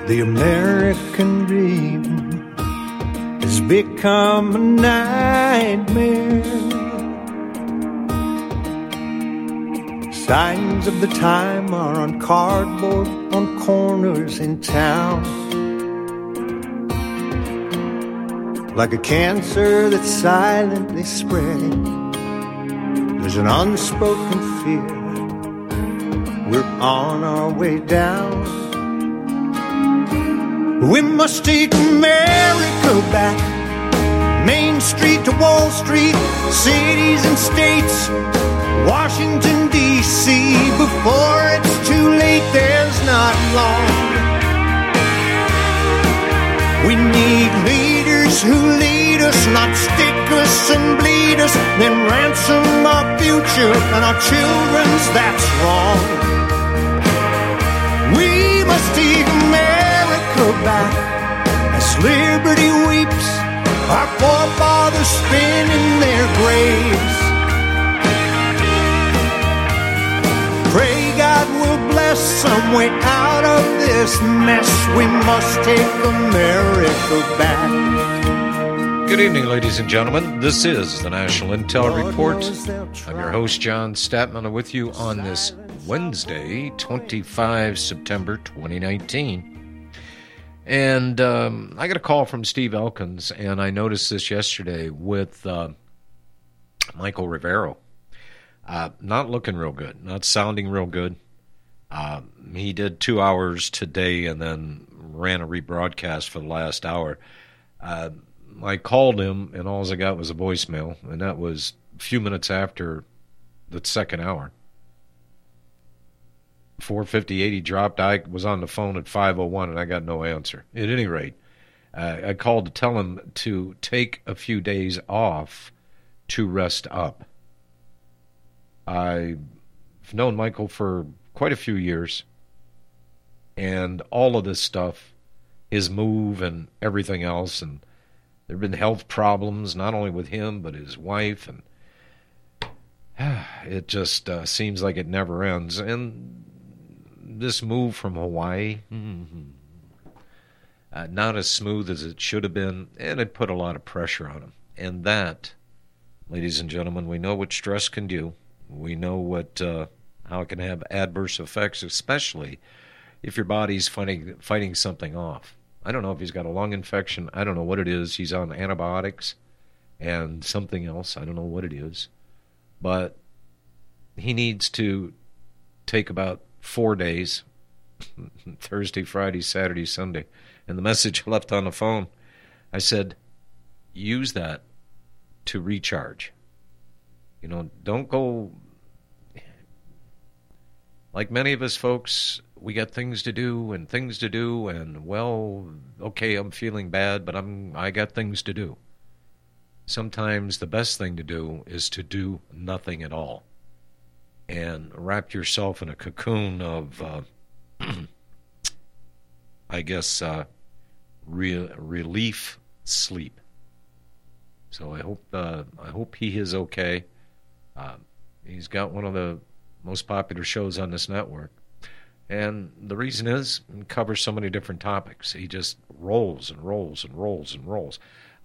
The American dream has become a nightmare. Signs of the time are on cardboard on corners in town. Like a cancer that's silently spreading, there's an unspoken fear. We're on our way down. We must take America back. Main Street to Wall Street, cities and states, Washington, D.C. Before it's too late, there's not long. We need leaders who lead us, not stick us and bleed us, then ransom our future and our children's, that's wrong. We must take America back as liberty weeps, our forefathers spin in their graves. Pray God will bless some way out of this mess. We must take America back. Good evening, ladies and gentlemen. This is the National Intel Report. I'm your host, John Statman, and with you on this Wednesday, 25 September 2019. And I got a call from Steve Elkins, and I noticed this yesterday with Michael Rivero. Not looking real good, not sounding real good. He did 2 hours today and then ran a rebroadcast for the last hour. I called him, and all I got was a voicemail, and that was a few minutes after the second hour. 4:58 he dropped. I was on the phone at 5:01, and I got no answer. At any rate, I called to tell him to take a few days off to rest up. I've known Michael for quite a few years, and all of this stuff, his move and everything else, and there have been health problems, not only with him, but his wife, and it just seems like it never ends. And this move from Hawaii, not as smooth as it should have been, and it put a lot of pressure on him. And that, ladies and gentlemen, we know what stress can do. We know how it can have adverse effects, especially if your body's fighting something off. I don't know if he's got a lung infection. I don't know what it is. He's on antibiotics and something else. I don't know what it is. But he needs to take about 4 days, Thursday, Friday, Saturday, Sunday. And the message I left on the phone, I said, use that to recharge. You know, don't go, like many of us folks, we got things to do, and well, okay, I'm feeling bad, but I got things to do. Sometimes the best thing to do is to do nothing at all and wrap yourself in a cocoon of, I guess, relief sleep. So I hope he is okay. He's got one of the most popular shows on this network. And the reason is, he covers so many different topics. He just rolls and rolls and rolls and rolls.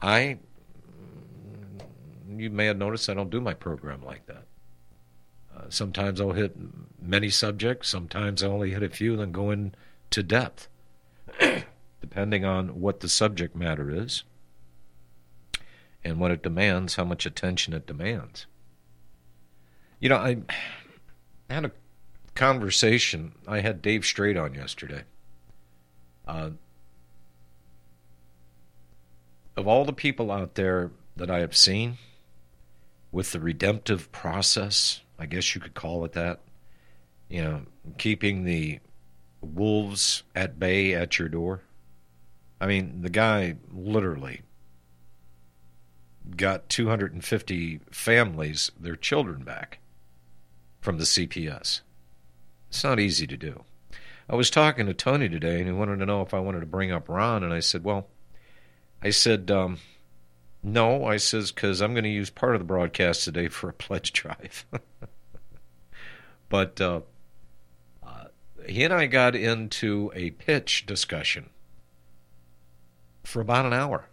You may have noticed I don't do my program like that. Sometimes I'll hit many subjects. Sometimes I only hit a few, then go into depth, depending on what the subject matter is and what it demands, how much attention it demands. You know, I had a conversation. I had Dave Straight on yesterday. Of all the people out there that I have seen with the redemptive process, I guess you could call it that, you know, keeping the wolves at bay at your door. I mean, the guy literally got 250 families, their children back from the CPS. It's not easy to do. I was talking to Tony today, and he wanted to know if I wanted to bring up Ron, and I said, no. I says, because I'm going to use part of the broadcast today for a pledge drive. But he and I got into a pitch discussion for about an hour.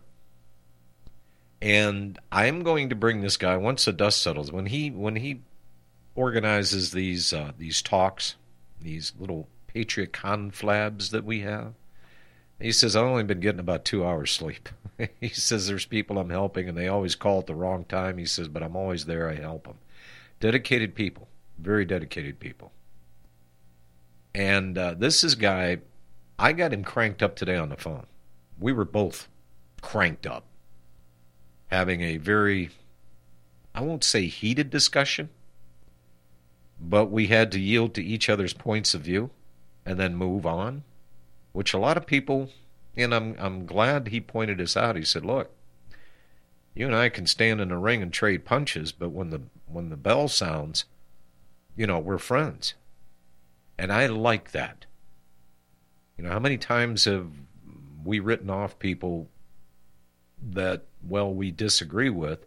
And I'm going to bring this guy, once the dust settles, when he organizes these talks, these little Patriot conflabs that we have, he says, I've only been getting about 2 hours sleep. He says, there's people I'm helping, and they always call at the wrong time. He says, but I'm always there. I help them. Dedicated people, very dedicated people. And this is a guy, I got him cranked up today on the phone. We were both cranked up, having a very, I won't say heated discussion, but we had to yield to each other's points of view and then move on, which a lot of people, and I'm glad he pointed this out. He said, look, you and I can stand in the ring and trade punches, but when the bell sounds, we're friends. And I like that. How many times have we written off people that, we disagree with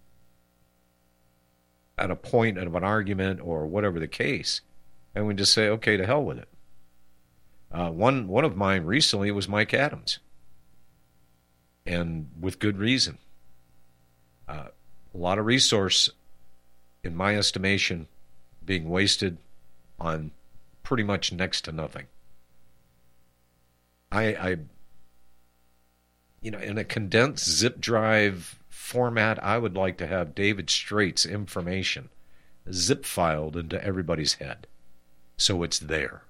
at a point of an argument or whatever the case, and we just say, okay, to hell with it. One of mine recently was Mike Adams, and with good reason. A lot of resource, in my estimation, being wasted on pretty much next to nothing. In a condensed zip drive format, I would like to have David Straight's information zip filed into everybody's head, so it's there.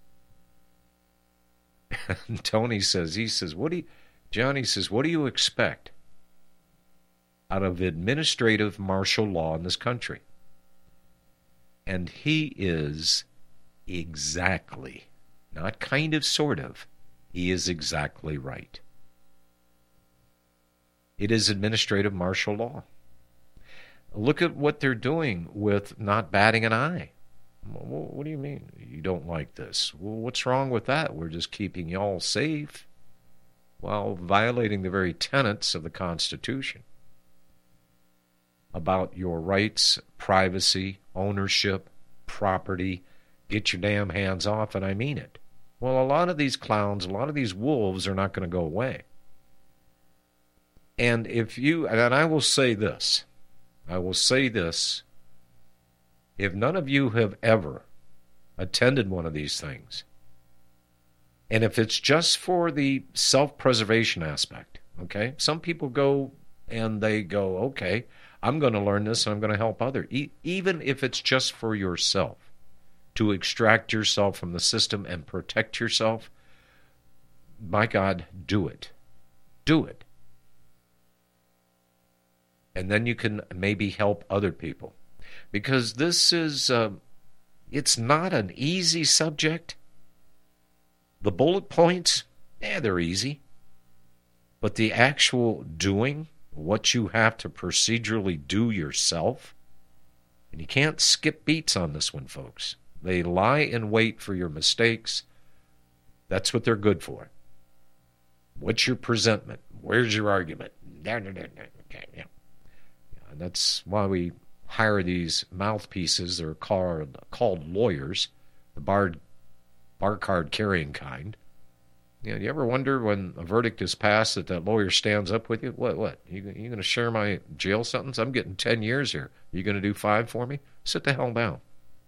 And Tony says, Johnny says, what do you expect out of administrative martial law in this country? And he is exactly, not kind of, sort of, he is exactly right. It is administrative martial law. Look at what they're doing with not batting an eye. What do you mean? You don't like this? Well, what's wrong with that? We're just keeping y'all safe while violating the very tenets of the Constitution about your rights, privacy, ownership, property. Get your damn hands off, and I mean it. Well, a lot of these clowns, a lot of these wolves are not going to go away. And I will say this, if none of you have ever attended one of these things, and if it's just for the self-preservation aspect, okay? Some people go and they go, okay, I'm going to learn this and I'm going to help others. Even if it's just for yourself, to extract yourself from the system and protect yourself, my God, do it. Do it. And then you can maybe help other people. Because this is, it's not an easy subject. The bullet points, they're easy. But the actual doing, what you have to procedurally do yourself, and you can't skip beats on this one, folks. They lie in wait for your mistakes. That's what they're good for. What's your presentment? Where's your argument? Okay, yeah. And that's why we hire these mouthpieces. They're called lawyers, the bar card carrying kind. You ever wonder when a verdict is passed that lawyer stands up with you? What? You going to share my jail sentence? I'm getting 10 years here. You going to do 5 for me? Sit the hell down.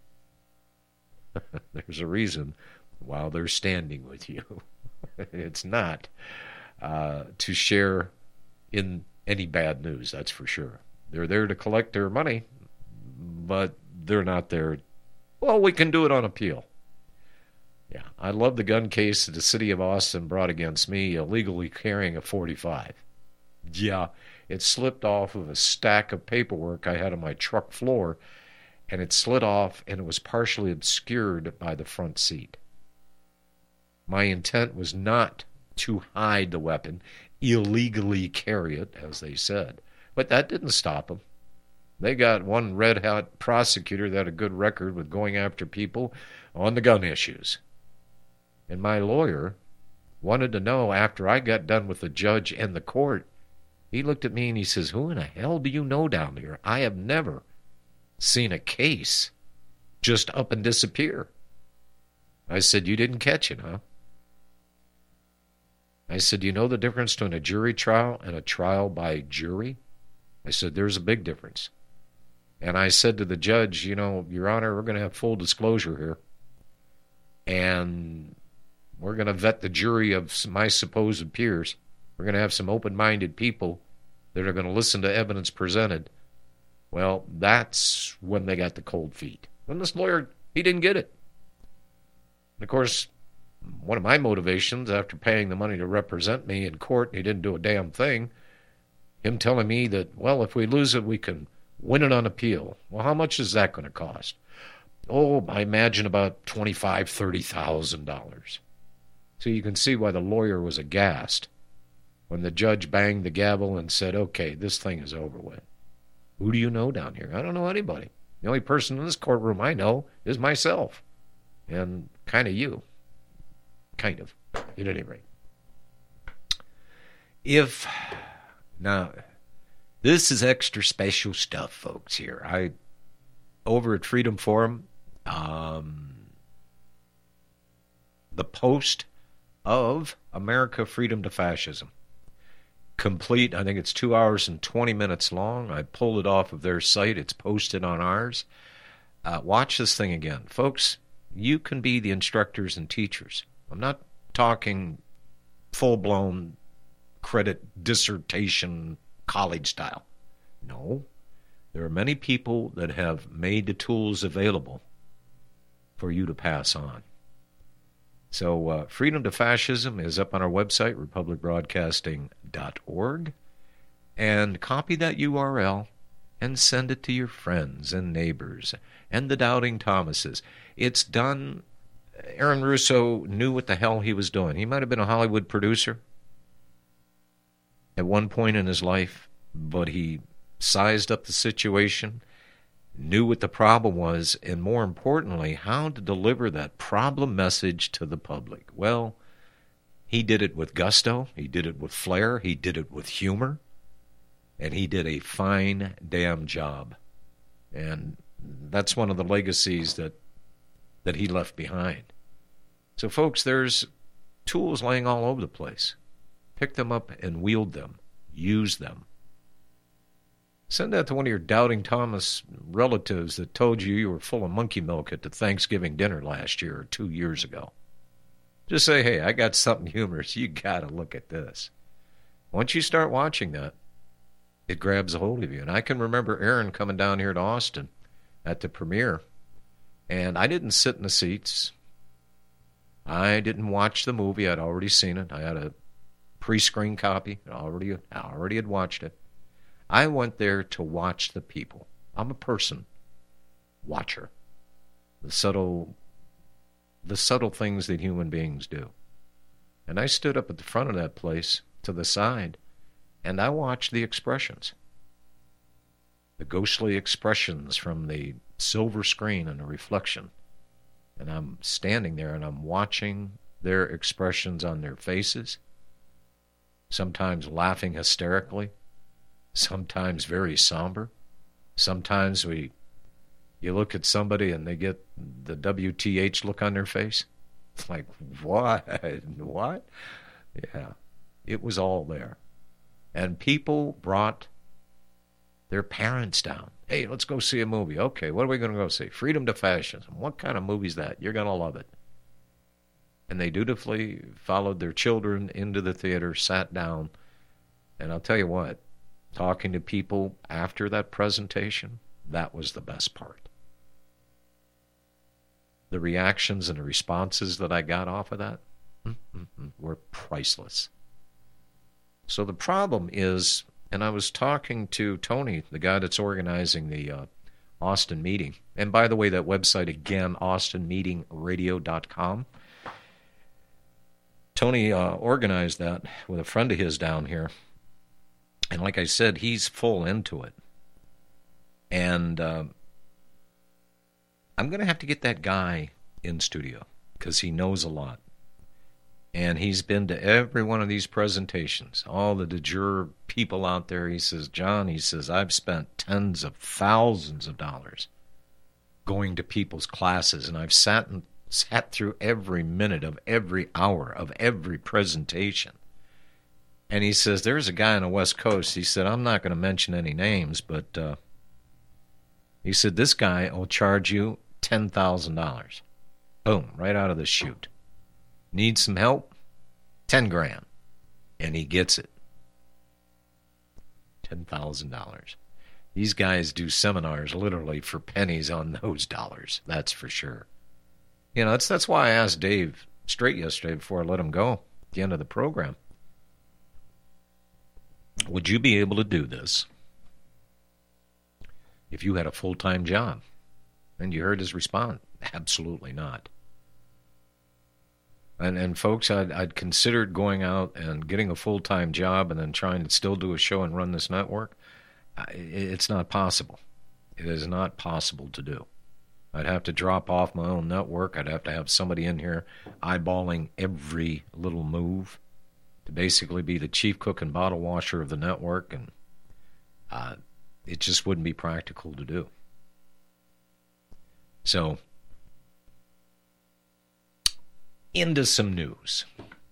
There's a reason why they're standing with you. It's not to share in any bad news, that's for sure. They're there to collect their money, but they're not there. Well, we can do it on appeal. Yeah, I love the gun case that the city of Austin brought against me illegally carrying a .45. Yeah, it slipped off of a stack of paperwork I had on my truck floor, and it slid off, and it was partially obscured by the front seat. My intent was not to hide the weapon, illegally carry it, as they said. But that didn't stop them. They got one red-hot prosecutor that had a good record with going after people on the gun issues. And my lawyer wanted to know, after I got done with the judge and the court, he looked at me and he says, who in the hell do you know down there? I have never seen a case just up and disappear. I said, you didn't catch it, huh? I said, you know the difference between a jury trial and a trial by jury? I said, there's a big difference. And I said to the judge, you know, Your Honor, we're going to have full disclosure here. And we're going to vet the jury of my supposed peers. We're going to have some open-minded people that are going to listen to evidence presented. Well, that's when they got the cold feet. When this lawyer, he didn't get it. And of course, one of my motivations after paying the money to represent me in court, and he didn't do a damn thing, him telling me that, well, if we lose it, we can win it on appeal. Well, how much is that going to cost? Oh, I imagine about $25,000, $30,000. So you can see why the lawyer was aghast when the judge banged the gavel and said, okay, this thing is over with. Who do you know down here? I don't know anybody. The only person in this courtroom I know is myself. And kind of you. Kind of, at any rate. Now, this is extra special stuff, folks, here. Over at Freedom Forum, the post of America Freedom to Fascism. Complete, I think it's 2 hours and 20 minutes long. I pulled it off of their site. It's posted on ours. Watch this thing again. Folks, you can be the instructors and teachers. I'm not talking full-blown credit dissertation college style. No. There are many people that have made the tools available for you to pass on. So Freedom to Fascism is up on our website, republicbroadcasting.org. And copy that URL and send it to your friends and neighbors and the Doubting Thomases. It's done. Aaron Russo knew what the hell he was doing. He might have been a Hollywood producer at one point in his life, but he sized up the situation, knew what the problem was, and more importantly, how to deliver that problem message to the public. Well, he did it with gusto, he did it with flair, he did it with humor, and he did a fine damn job. And that's one of the legacies that he left behind. So, folks, there's tools laying all over the place. Pick them up and wield them. Use them. Send that to one of your Doubting Thomas relatives that told you were full of monkey milk at the Thanksgiving dinner last year or 2 years ago. Just say, hey, I got something humorous. You got to look at this. Once you start watching that, it grabs a hold of you. And I can remember Aaron coming down here to Austin at the premiere, and I didn't sit in the seats. I didn't watch the movie. I'd already seen it. I had a pre-screen copy. I already had watched it. I went there to watch the people. I'm a person watcher. The subtle things that human beings do. And I stood up at the front of that place to the side, and I watched the expressions. The ghostly expressions from the silver screen and the reflection. And I'm standing there and I'm watching their expressions on their faces, sometimes laughing hysterically, sometimes very somber. Sometimes you look at somebody and they get the WTH look on their face. It's like, what? What? Yeah, it was all there. And people brought their parents down. Hey, let's go see a movie. Okay, what are we going to go see? Freedom to Fascism. What kind of movie is that? You're going to love it. And they dutifully followed their children into the theater, sat down, and I'll tell you what, talking to people after that presentation, that was the best part. The reactions and the responses that I got off of that were priceless. So the problem is, and I was talking to Tony, the guy that's organizing the Austin meeting. And by the way, that website again, austinmeetingradio.com. Tony organized that with a friend of his down here. And like I said, he's full into it. And I'm going to have to get that guy in studio because he knows a lot. And he's been to every one of these presentations, all the de jure people out there. He says, John, he says, I've spent tens of thousands of dollars going to people's classes, and I've sat sat through every minute of every hour of every presentation. And he says, there's a guy on the West Coast. He said, I'm not going to mention any names, but he said, this guy will charge you $10,000. Boom, right out of the chute. Need some help? $10,000. And he gets it. $10,000. These guys do seminars literally for pennies on those dollars. That's for sure. You know, that's why I asked Dave straight yesterday before I let him go at the end of the program. Would you be able to do this if you had a full-time job? And you heard his response. Absolutely not. And folks, I'd considered going out and getting a full-time job and then trying to still do a show and run this network. It's not possible. It is not possible to do. I'd have to drop off my own network. I'd have to have somebody in here eyeballing every little move to basically be the chief cook and bottle washer of the network, and it just wouldn't be practical to do. So, into some news.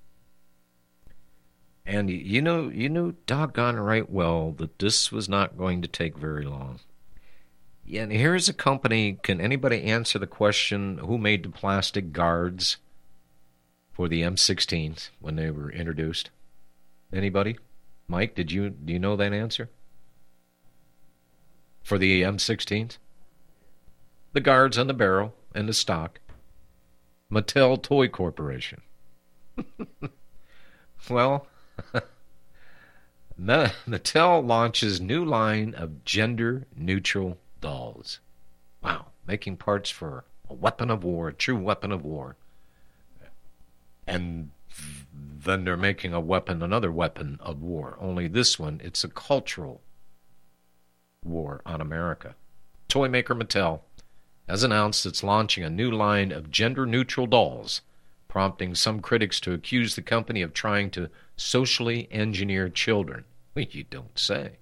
And you knew doggone right well that this was not going to take very long. And here's a company. Can anybody answer the question, who made the plastic guards for the M16s when they were introduced? Anybody? Mike, do you know that answer? For the M16s? The guards on the barrel and the stock. Mattel Toy Corporation. Well, Mattel launches new line of gender-neutral dolls. Wow, making parts for a weapon of war, a true weapon of war. And then they're making another weapon of war. Only this one, it's a cultural war on America. Toy maker Mattel has announced it's launching a new line of gender-neutral dolls, prompting some critics to accuse the company of trying to socially engineer children. Well, you don't say.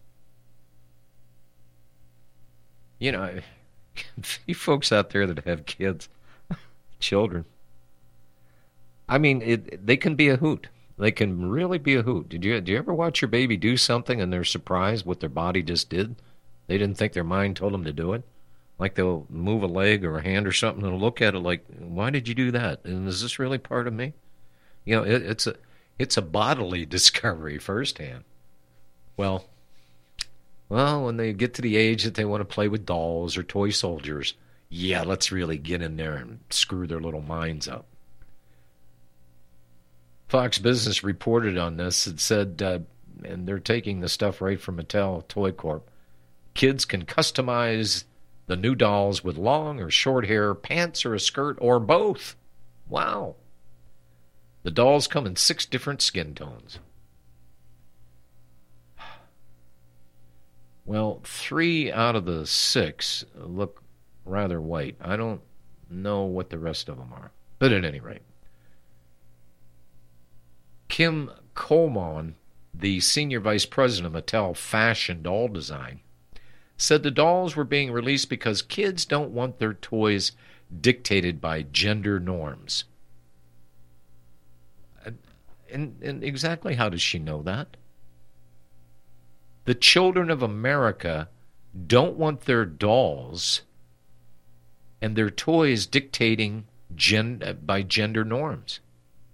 You know, you folks out there that have kids, children, I mean, they can be a hoot. They can really be a hoot. Do you ever watch your baby do something and they're surprised what their body just did? They didn't think their mind told them to do it. Like they'll move a leg or a hand or something and look at it like, why did you do that? And is this really part of me? You know, it's a bodily discovery firsthand. Well, when they get to the age that they want to play with dolls or toy soldiers, yeah, let's really get in there and screw their little minds up. Fox Business reported on this. It said, and they're taking the stuff right from Mattel Toy Corp, kids can customize the new dolls with long or short hair, pants or a skirt, or both. Wow. The dolls come in 6 different skin tones. Well, 3 out of the 6 look rather white. I don't know what the rest of them are. But at any rate, Kim Coleman, the senior vice president of Mattel Fashion Doll Design, said the dolls were being released because kids don't want their toys dictated by gender norms. And exactly how does she know that? The children of America don't want their dolls and their toys dictating by gender norms.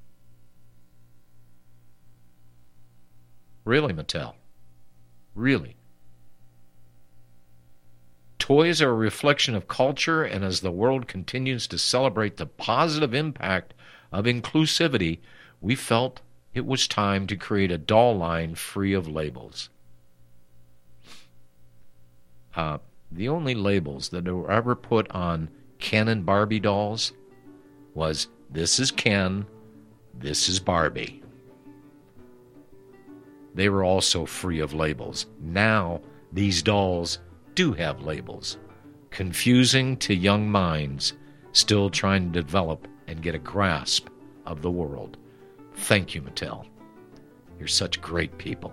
Really, Mattel? Really? Toys are a reflection of culture, and as the world continues to celebrate the positive impact of inclusivity, we felt it was time to create a doll line free of labels. The only labels that were ever put on Ken and Barbie dolls was, this is Ken, this is Barbie. They were also free of labels. Now, these dolls do have labels, confusing to young minds still trying to develop and get a grasp of the world. Thank you, Mattel. You're such great people.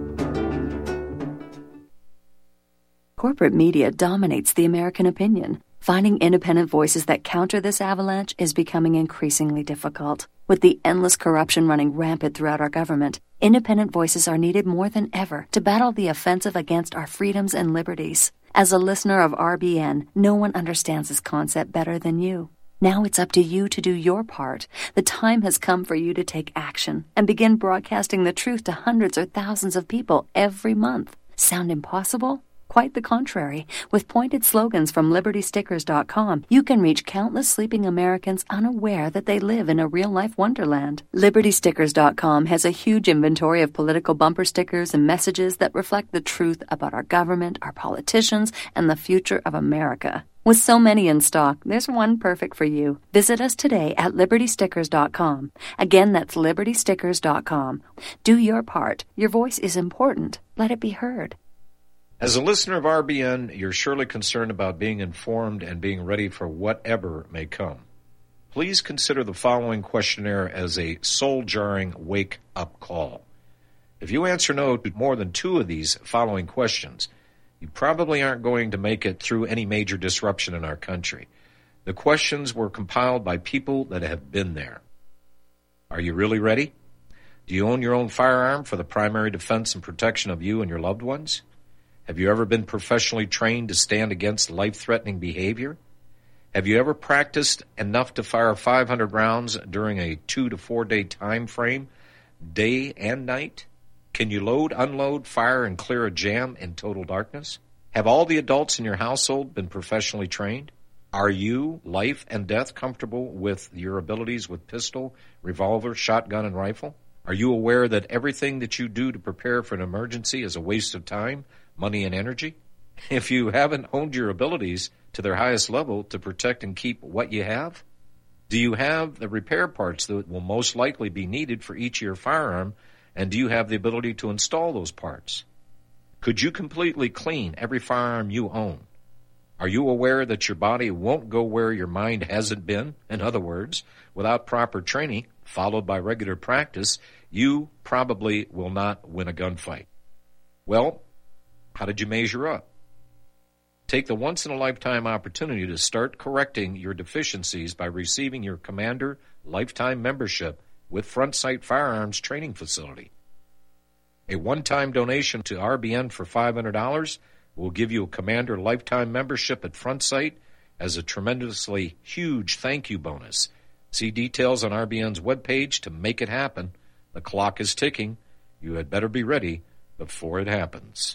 Corporate media dominates the American opinion. Finding independent voices that counter this avalanche is becoming increasingly difficult. With the endless corruption running rampant throughout our government, independent voices are needed more than ever to battle the offensive against our freedoms and liberties. As a listener of RBN, no one understands this concept better than you. Now it's up to you to do your part. The time has come for you to take action and begin broadcasting the truth to hundreds or thousands of people every month. Sound impossible? Quite the contrary. With pointed slogans from LibertyStickers.com, you can reach countless sleeping Americans unaware that they live in a real-life wonderland. LibertyStickers.com has a huge inventory of political bumper stickers and messages that reflect the truth about our government, our politicians, and the future of America. With so many in stock, there's one perfect for you. Visit us today at LibertyStickers.com. Again, that's LibertyStickers.com. Do your part. Your voice is important. Let it be heard. As a listener of RBN, you're surely concerned about being informed and being ready for whatever may come. Please consider the following questionnaire as a soul-jarring wake-up call. If you answer no to more than 2 of these following questions, you probably aren't going to make it through any major disruption in our country. The questions were compiled by people that have been there. Are you really ready? Do you own your own firearm for the primary defense and protection of you and your loved ones? Have you ever been professionally trained to stand against life-threatening behavior? Have you ever practiced enough to fire 500 rounds during a 2 to 4 day time frame, day and night? Can you load, unload, fire, and clear a jam in total darkness? Have all the adults in your household been professionally trained? Are you, life and death, comfortable with your abilities with pistol, revolver, shotgun, and rifle? Are you aware that everything that you do to prepare for an emergency is a waste of time, money, and energy? If you haven't honed your abilities to their highest level to protect and keep what you have, do you have the repair parts that will most likely be needed for each of your firearm, and do you have the ability to install those parts? Could you completely clean every firearm you own? Are you aware that your body won't go where your mind hasn't been? In other words, without proper training, followed by regular practice, you probably will not win a gunfight. Well, how did you measure up? Take the once-in-a-lifetime opportunity to start correcting your deficiencies by receiving your Commander Lifetime Membership with Front Sight Firearms Training Facility. A one-time donation to RBN for $500 will give you a Commander Lifetime Membership at Front Sight as a tremendously huge thank you bonus. See details on RBN's webpage to make it happen. The clock is ticking. You had better be ready before it happens.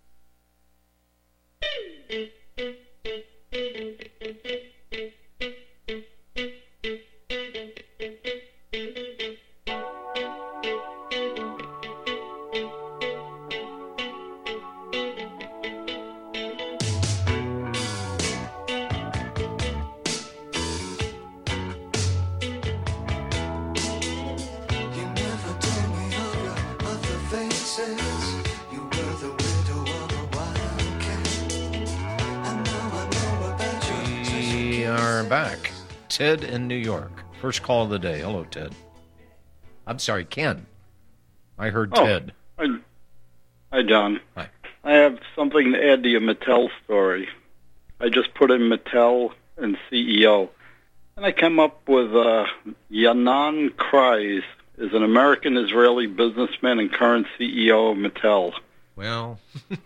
Back. Ted in New York. First call of the day. Hello, Ted. I'm sorry, Ken. I heard Ted. Hi, John. Hi. I have something to add to your Mattel story. I just put in Mattel and CEO, and I came up with Ynon Kreiz is an American-Israeli businessman and current CEO of Mattel. Well...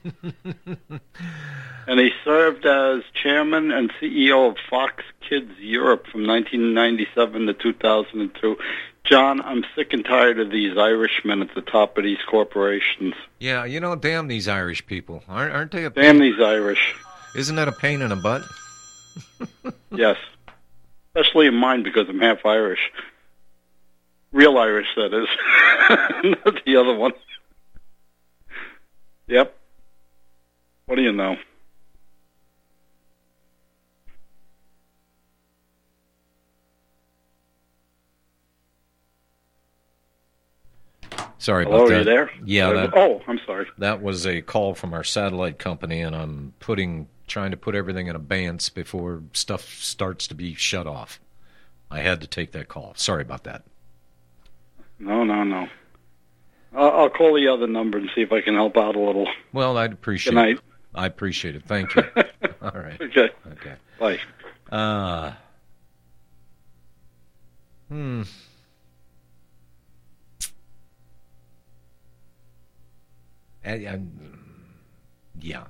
And he served as chairman and CEO of Fox Kids Europe from 1997 to 2002. John, I'm sick and tired of these Irishmen at the top of these corporations. Yeah, you know, damn these Irish people. Aren't they a pain? Damn these Irish. Isn't that a pain in the butt? Yes. Especially in mine because I'm half Irish. Real Irish, that is. Not the other one. Yep. What do you know? Sorry Hello, about that. Are you there? Yeah. I'm sorry. That was a call from our satellite company, and I'm trying to put everything in abeyance before stuff starts to be shut off. I had to take that call. Sorry about that. No. I'll call the other number and see if I can help out a little. Well, I'd appreciate it. Good night. I appreciate it. Thank you. All right. Okay. Okay. Bye. Yeah.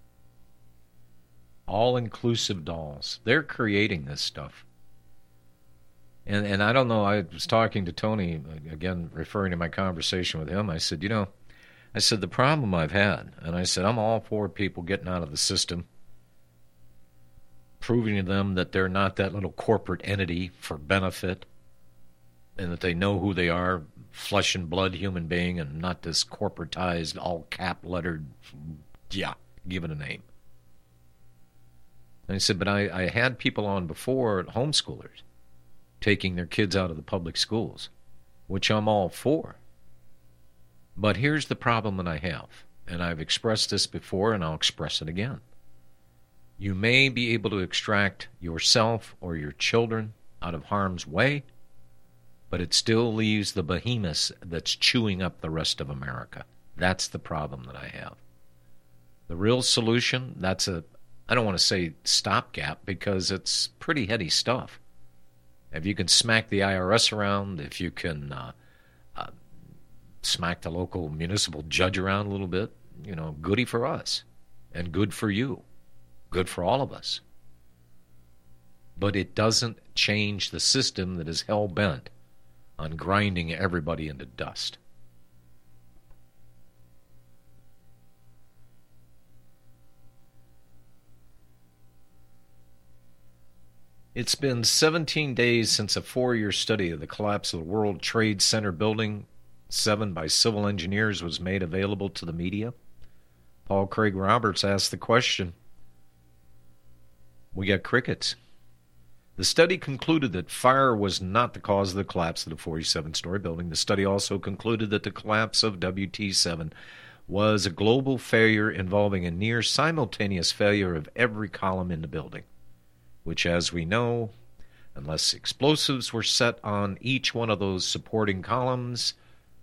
All-inclusive dolls. They're creating this stuff. And I don't know, I was talking to Tony, again, referring to my conversation with him. I said, the problem I've had, and I said, I'm all for people getting out of the system, proving to them that they're not that little corporate entity for benefit, and that they know who they are, flesh and blood human being, and not this corporatized, all cap-lettered, give it a name. And I said, but I had people on before, homeschoolers, taking their kids out of the public schools, which I'm all for. But here's the problem that I have, and I've expressed this before, and I'll express it again. You may be able to extract yourself or your children out of harm's way, but it still leaves the behemoth that's chewing up the rest of America. That's the problem that I have. The real solution, I don't want to say stopgap, because it's pretty heady stuff. If you can smack the IRS around, if you can smack the local municipal judge around a little bit, goody for us and good for you, good for all of us. But it doesn't change the system that is hell-bent on grinding everybody into dust. It's been 17 days since a 4-year study of the collapse of the World Trade Center Building 7 by civil engineers was made available to the media. Paul Craig Roberts asked the question. We got crickets. The study concluded that fire was not the cause of the collapse of the 47-story building. The study also concluded that the collapse of WT7 was a global failure involving a near simultaneous failure of every column in the building, which, as we know, unless explosives were set on each one of those supporting columns,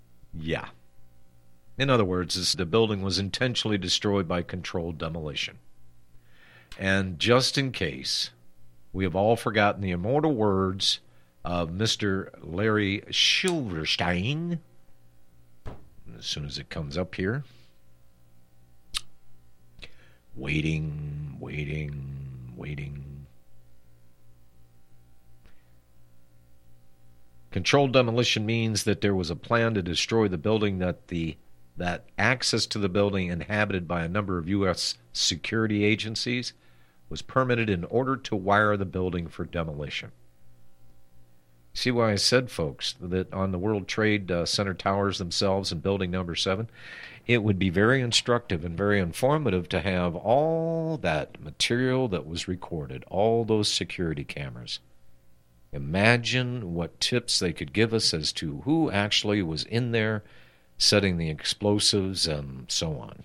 In other words, the building was intentionally destroyed by controlled demolition. And just in case, we have all forgotten the immortal words of Mr. Larry Silverstein. As soon as it comes up here. Waiting. Controlled demolition means that there was a plan to destroy the building, that access to the building inhabited by a number of U.S. security agencies was permitted in order to wire the building for demolition. See why I said, folks, that on the World Trade Center towers themselves and building number 7, it would be very instructive and very informative to have all that material that was recorded, all those security cameras. Imagine what tips they could give us as to who actually was in there setting the explosives and so on.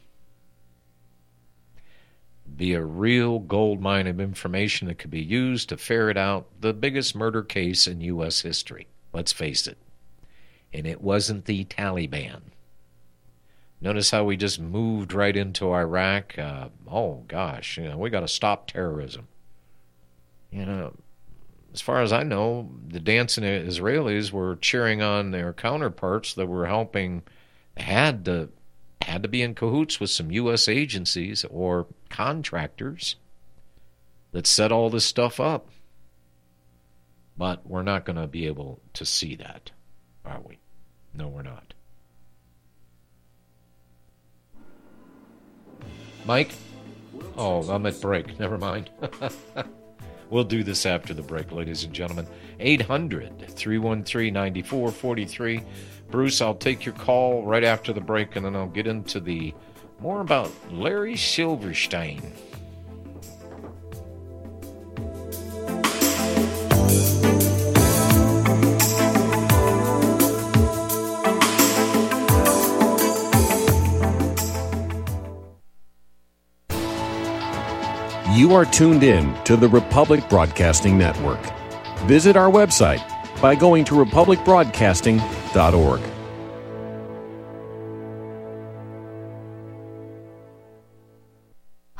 Be a real gold mine of information that could be used to ferret out the biggest murder case in U.S. history. Let's face it. And it wasn't the Taliban. Notice how we just moved right into Iraq. We got to stop terrorism. As far as I know, the dancing Israelis were cheering on their counterparts that were helping, had to be in cahoots with some U.S. agencies or contractors that set all this stuff up. But we're not going to be able to see that, are we? No, we're not. Mike? Oh, I'm at break. Never mind. We'll do this after the break, ladies and gentlemen. 800-313-9443. Bruce, I'll take your call right after the break, and then I'll get into more about Larry Silverstein. You are tuned in to the Republic Broadcasting Network. Visit our website by going to republicbroadcasting.org.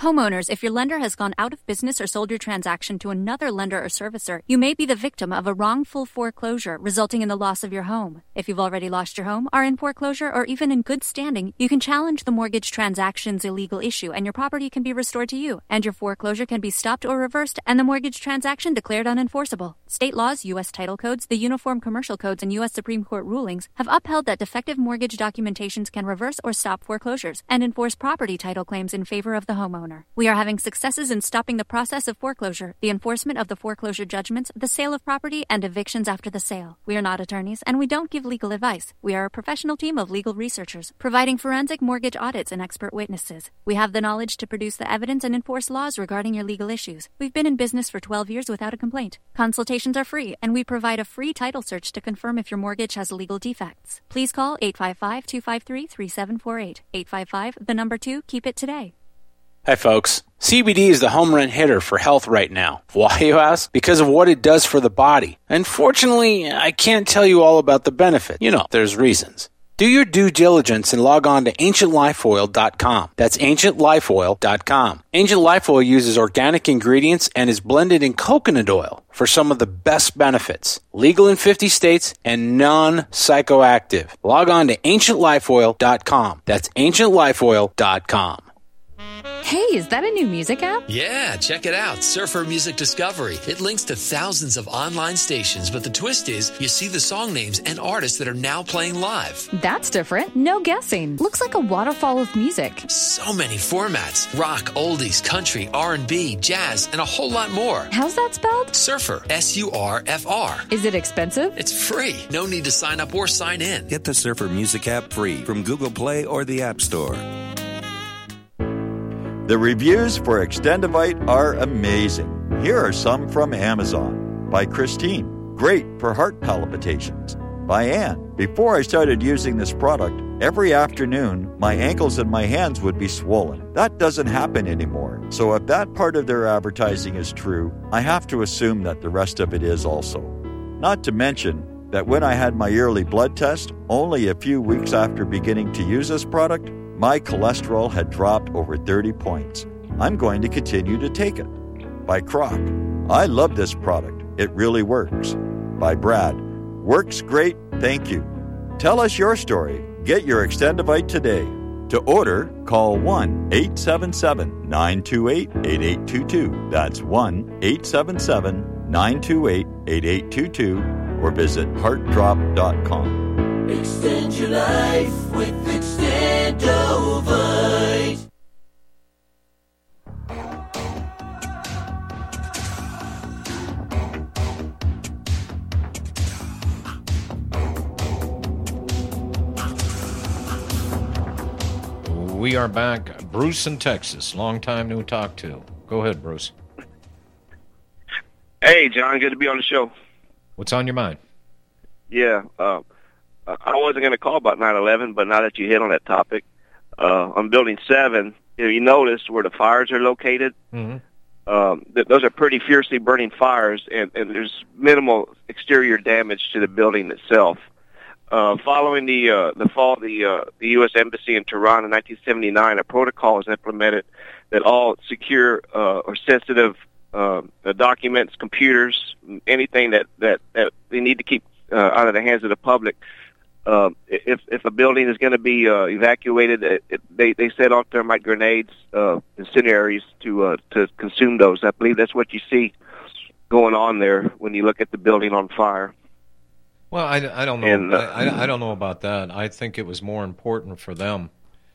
Homeowners, if your lender has gone out of business or sold your transaction to another lender or servicer, you may be the victim of a wrongful foreclosure, resulting in the loss of your home. If you've already lost your home, are in foreclosure, or even in good standing, you can challenge the mortgage transaction's illegal issue, and your property can be restored to you, and your foreclosure can be stopped or reversed, and the mortgage transaction declared unenforceable. State laws, U.S. title codes, the Uniform Commercial Codes, and U.S. Supreme Court rulings have upheld that defective mortgage documentations can reverse or stop foreclosures and enforce property title claims in favor of the homeowner. We are having successes in stopping the process of foreclosure, the enforcement of the foreclosure judgments, the sale of property, and evictions after the sale. We are not attorneys, and we don't give legal advice. We are a professional team of legal researchers, providing forensic mortgage audits and expert witnesses. We have the knowledge to produce the evidence and enforce laws regarding your legal issues. We've been in business for 12 years without a complaint. Consultations are free, and we provide a free title search to confirm if your mortgage has legal defects. Please call 855-253-3748. 855, keep it today. Hi, folks. CBD is the home run hitter for health right now. Why, you ask? Because of what it does for the body. Unfortunately, I can't tell you all about the benefit. You know, there's reasons. Do your due diligence and log on to AncientLifeOil.com. That's AncientLifeOil.com. Ancient Life Oil uses organic ingredients and is blended in coconut oil for some of the best benefits. Legal in 50 states and non-psychoactive. Log on to AncientLifeOil.com. That's AncientLifeOil.com. Hey, is that a new music app? Yeah, check it out. Surfer Music Discovery. It links to thousands of online stations, but the twist is you see the song names and artists that are now playing live. That's different. No guessing. Looks like a waterfall of music. So many formats. Rock, oldies, country, R&B, jazz, and a whole lot more. How's that spelled? Surfer. S-U-R-F-R. Is it expensive? It's free. No need to sign up or sign in. Get the Surfer Music app free from Google Play or the App Store. The reviews for Extendivite are amazing. Here are some from Amazon. By Christine, great for heart palpitations. By Anne, before I started using this product, every afternoon my ankles and my hands would be swollen. That doesn't happen anymore. So if that part of their advertising is true, I have to assume that the rest of it is also. Not to mention that when I had my yearly blood test, only a few weeks after beginning to use this product, my cholesterol had dropped over 30 points. I'm going to continue to take it. By Croc, I love this product. It really works. By Brad, works great, thank you. Tell us your story. Get your Extendivite today. To order, call 1-877-928-8822. That's 1-877-928-8822 or visit heartdrop.com. Extend your life with Extendovite. We are back. Bruce in Texas. Long time no talk to. Go ahead, Bruce. Hey, John. Good to be on the show. What's on your mind? Yeah. I wasn't going to call about 9/11, but now that you hit on that topic, on Building 7, you notice where the fires are located. Mm-hmm. Those are pretty fiercely burning fires, and there's minimal exterior damage to the building itself. Following the fall of the U.S. Embassy in Tehran in 1979, a protocol was implemented that all secure or sensitive documents, computers, anything that they need to keep out of the hands of the public. If a building is going to be evacuated, they set off thermite grenades, incendiaries to consume those. I believe that's what you see going on there when you look at the building on fire. Well, I don't know. And, I don't know about that. I think it was more important for them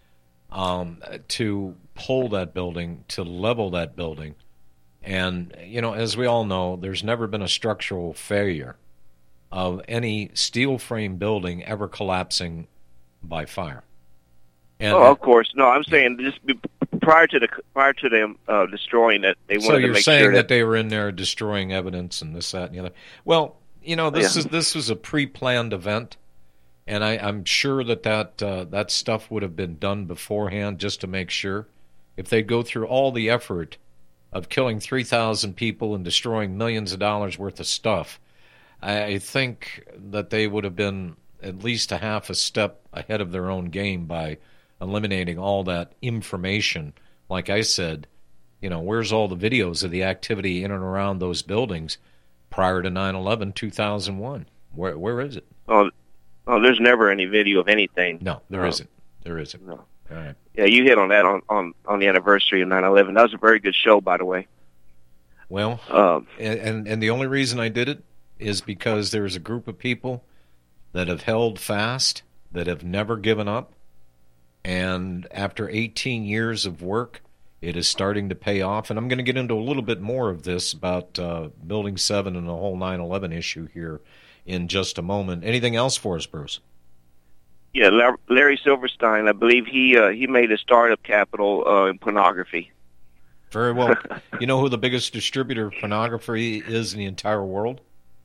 to pull that building, to level that building. And, you know, as we all know, there's never been a structural failure of any steel frame building ever collapsing by fire. And, of course. No, I'm saying just prior to them destroying it, they wanted to make sure. So you're saying that they were in there destroying evidence and this, that, and the other. Well, you know, this was a pre-planned event, and I'm sure that stuff would have been done beforehand just to make sure. If they go through all the effort of killing 3,000 people and destroying millions of dollars worth of stuff, I think that they would have been at least a half a step ahead of their own game by eliminating all that information, like I said, Where's all the videos of the activity in and around those buildings prior to 9/11, 2001? Where is it? Oh, there's never any video of anything. No, there isn't. There isn't. No. All right. Yeah, you hit on that on the anniversary of 9/11. That was a very good show, by the way. Well, and the only reason I did it is because there's a group of people that have held fast, that have never given up, and after 18 years of work, it is starting to pay off. And I'm going to get into a little bit more of this about Building 7 and the whole 9/11 issue here in just a moment. Anything else for us, Bruce? Yeah, Larry Silverstein, I believe he made a startup capital in pornography. Very well. You know who the biggest distributor of pornography is in the entire world?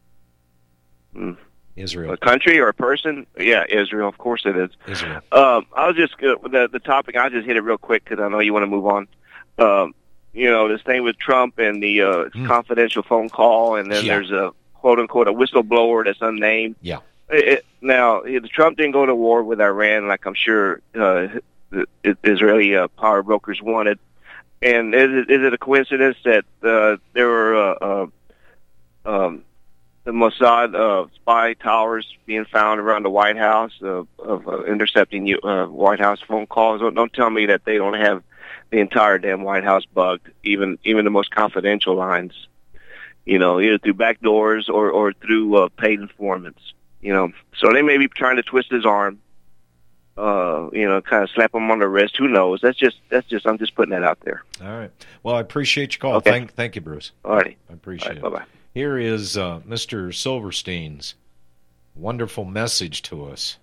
Israel. A country or a person? Yeah, Israel. Of course it is. Israel. I was just the topic. I'll just hit it real quick because I know you want to move on. This thing with Trump and the confidential phone call, and then there's a quote unquote a whistleblower that's unnamed. Yeah. Now, Trump didn't go to war with Iran like I'm sure the Israeli power brokers wanted. And is it a coincidence that there were the Mossad spy towers being found around the White House of intercepting White House phone calls? Don't tell me that they don't have the entire damn White House bugged, even the most confidential lines. Either through back doors or through paid informants. So they may be trying to twist his arm, kind of slap him on the wrist. Who knows? That's just. I'm just putting that out there. All right. Well, I appreciate your call. Okay. Thank you, Bruce. All righty. I appreciate it. Bye-bye. Here is Mr. Silverstein's wonderful message to us.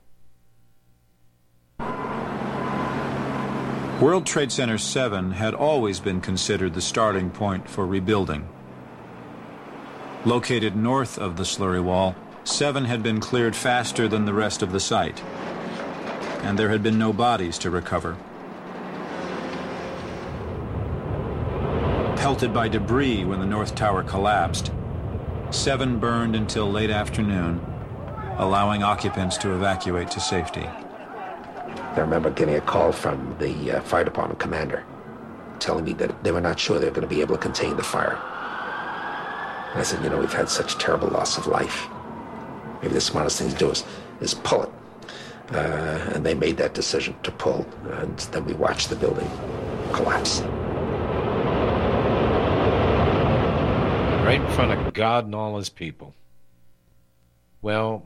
World Trade Center 7 had always been considered the starting point for rebuilding. Located north of the slurry wall, 7 had been cleared faster than the rest of the site, and there had been no bodies to recover. Pelted by debris when the North Tower collapsed, 7 burned until late afternoon, allowing occupants to evacuate to safety. I remember getting a call from the fire department commander telling me that they were not sure they were going to be able to contain the fire. And I said, we've had such terrible loss of life. Maybe the smartest thing to do is pull it. And they made that decision to pull, and then we watched the building collapse. Right in front of God and all his people. Well,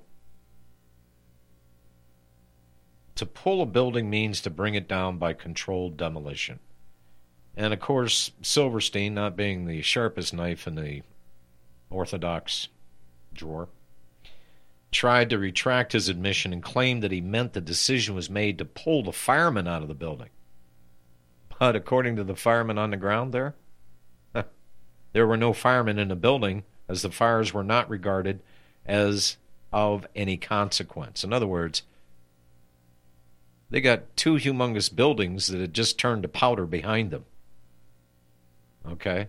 to pull a building means to bring it down by controlled demolition. And of course, Silverstein, not being the sharpest knife in the orthodox drawer, tried to retract his admission and claimed that he meant the decision was made to pull the firemen out of the building. But according to the firemen on the ground there were no firemen in the building, as the fires were not regarded as of any consequence. In other words, they got 2 humongous buildings that had just turned to powder behind them. Okay?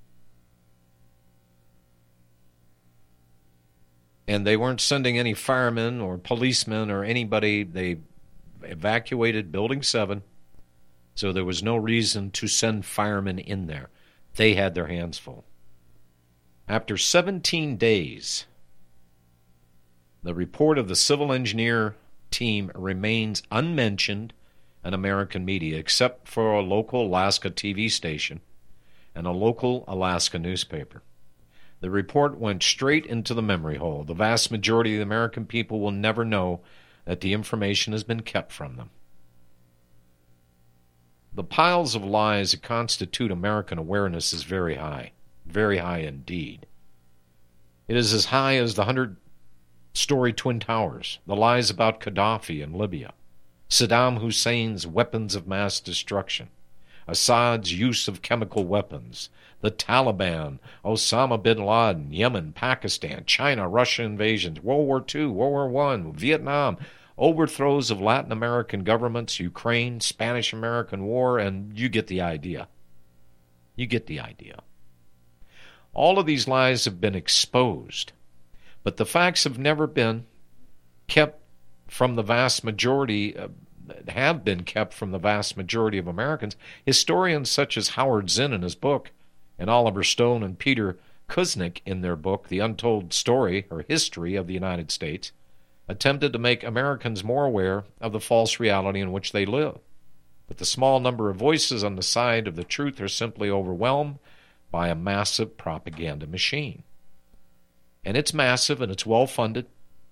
And they weren't sending any firemen or policemen or anybody. They evacuated Building 7, so there was no reason to send firemen in there. They had their hands full. After 17 days, the report of the civil engineer team remains unmentioned in American media, except for a local Alaska TV station and a local Alaska newspaper. The report went straight into the memory hole. The vast majority of the American people will never know that the information has been kept from them. The piles of lies that constitute American awareness is very high indeed. It is as high as the 100-story Twin Towers, the lies about Gaddafi in Libya, Saddam Hussein's weapons of mass destruction, Assad's use of chemical weapons, the Taliban, Osama bin Laden, Yemen, Pakistan, China, Russia invasions, World War II, World War I, Vietnam, overthrows of Latin American governments, Ukraine, Spanish-American War, and you get the idea. You get the idea. All of these lies have been exposed, but the facts have never been kept from the vast majority have been kept from the vast majority of Americans. Historians such as Howard Zinn in his book, and Oliver Stone and Peter Kuznick in their book, The Untold Story or History of the United States, attempted to make Americans more aware of the false reality in which they live. But the small number of voices on the side of the truth are simply overwhelmed by a massive propaganda machine. And it's massive and it's well-funded.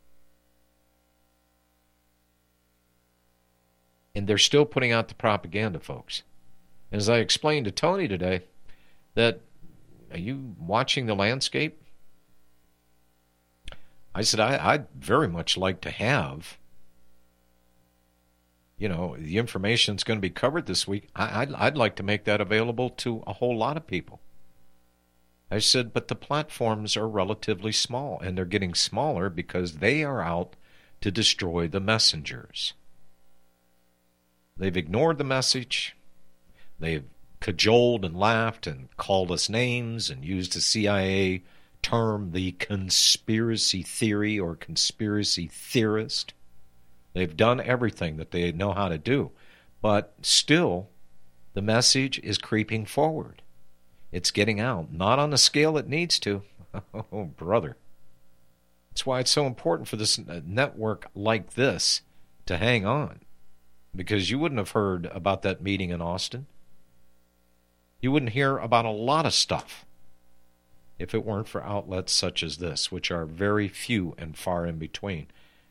And they're still putting out the propaganda, folks. And as I explained to Tony today, that, are you watching the landscape? I said, I'd very much like to have, the information that's going to be covered this week. I'd like to make that available to a whole lot of people. I said, but the platforms are relatively small, and they're getting smaller because they are out to destroy the messengers. They've ignored the message. They've cajoled and laughed and called us names and used the CIA term, the conspiracy theory or conspiracy theorist. They've done everything that they know how to do. But still, the message is creeping forward. It's getting out, not on the scale it needs to. Oh, brother. That's why it's so important for this network like this to hang on. Because you wouldn't have heard about that meeting in Austin. You wouldn't hear about a lot of stuff if it weren't for outlets such as this, which are very few and far in between.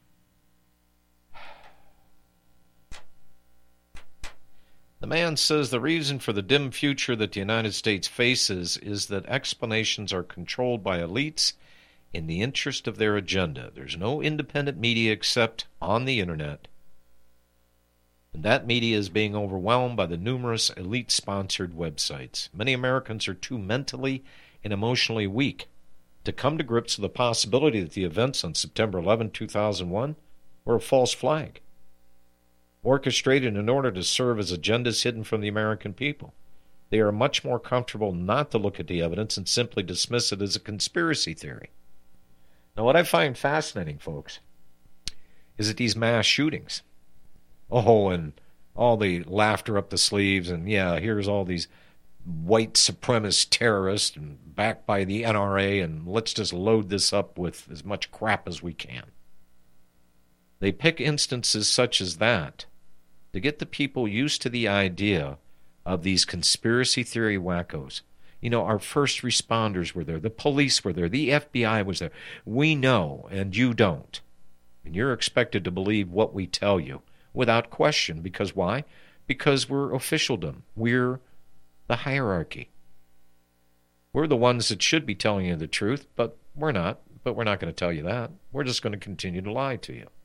The man says the reason for the dim future that the United States faces is that explanations are controlled by elites in the interest of their agenda. There's no independent media except on the internet. And that media is being overwhelmed by the numerous elite-sponsored websites. Many Americans are too mentally and emotionally weak to come to grips with the possibility that the events on September 11, 2001 were a false flag, orchestrated in order to serve as agendas hidden from the American people. They are much more comfortable not to look at the evidence and simply dismiss it as a conspiracy theory. Now, what I find fascinating, folks, is that these mass shootings, and all the laughter up the sleeves, and here's all these white supremacist terrorists and backed by the NRA, and let's just load this up with as much crap as we can. They pick instances such as that to get the people used to the idea of these conspiracy theory wackos. Our first responders were there, the police were there, the FBI was there. We know, and you don't. And you're expected to believe what we tell you without question. Because why? Because we're officialdom. We're the hierarchy. We're the ones that should be telling you the truth, but we're not. But we're not going to tell you that. We're just going to continue to lie to you.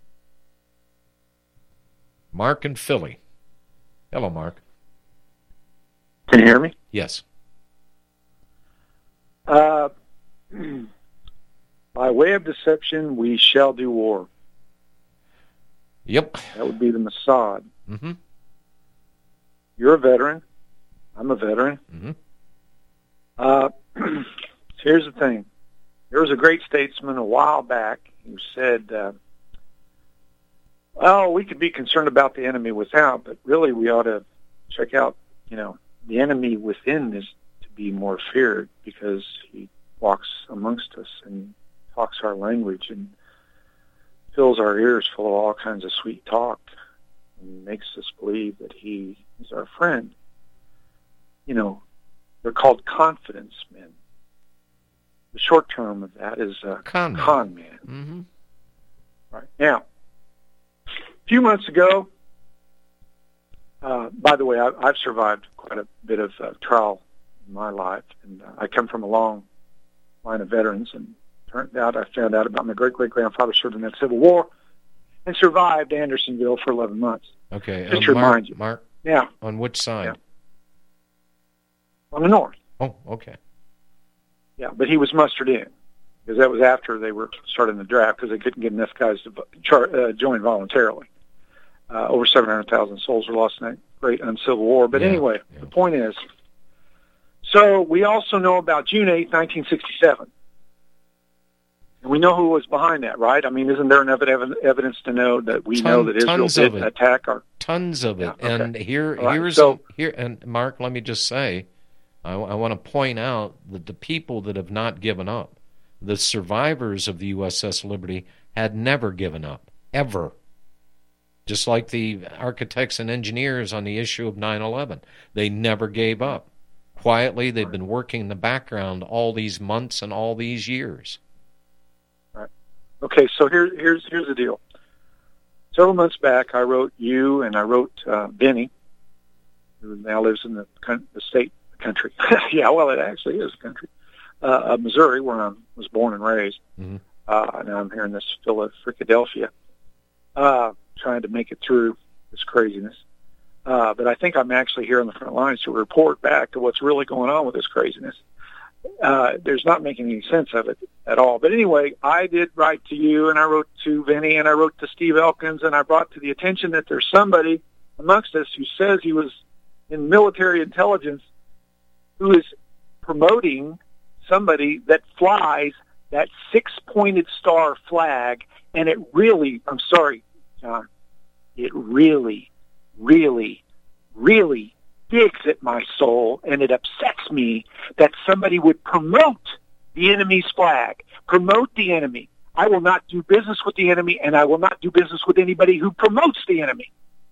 Mark in Philly. Hello, Mark. Can you hear me? Yes. By way of deception, we shall do war. Yep. That would be the Mossad. Mm-hmm. You're a veteran. I'm a veteran. Mm-hmm. Here's the thing. There was a great statesman a while back who said, we could be concerned about the enemy without, but really we ought to check out, the enemy within is to be more feared because he walks amongst us and talks our language and fills our ears full of all kinds of sweet talk and makes us believe that he is our friend. They're called confidence men. The short term of that is con man. Mm-hmm. Right. Now, a few months ago, by the way, I've survived quite a bit of trial in my life, and I come from a long line of veterans, and I found out about my great-great-grandfather served in that Civil War and survived Andersonville for 11 months. Okay. Just to remind you. Mark? Yeah. On which side? Yeah. On the north. Oh, okay. Yeah, but he was mustered in because that was after they were starting the draft because they couldn't get enough guys to join voluntarily. Over 700,000 souls were lost in that great uncivil war. But anyway, the point is, so we also know about June 8, 1967. And we know who was behind that, right? I mean, isn't there enough evidence to know that we know that Israel did attack our... tons of it. Yeah, okay. And here, and Mark, let me just say, I want to point out that the people that have not given up, the survivors of the USS Liberty, had never given up, ever. Just like the architects and engineers on the issue of 9/11. They never gave up. Quietly, they've been working in the background all these months and all these years. Right. Okay, so here's the deal. Several months back, I wrote you and I wrote Benny, who now lives in the country. Yeah, well, it actually is a country. Missouri, where I was born and raised. Mm-hmm. Now I'm here in this Philadelphia, trying to make it through this craziness. But I think I'm actually here on the front lines to report back to what's really going on with this craziness. There's not making any sense of it at all. But anyway, I did write to you, and I wrote to Vinny, and I wrote to Steve Elkins, and I brought to the attention that there's somebody amongst us who says he was in military intelligence who is promoting somebody that flies that six-pointed star flag, and it really, I'm sorry, John, it really, really, really digs at my soul, and it upsets me that somebody would promote the enemy's flag, promote the enemy. I will not do business with the enemy, and I will not do business with anybody who promotes the enemy.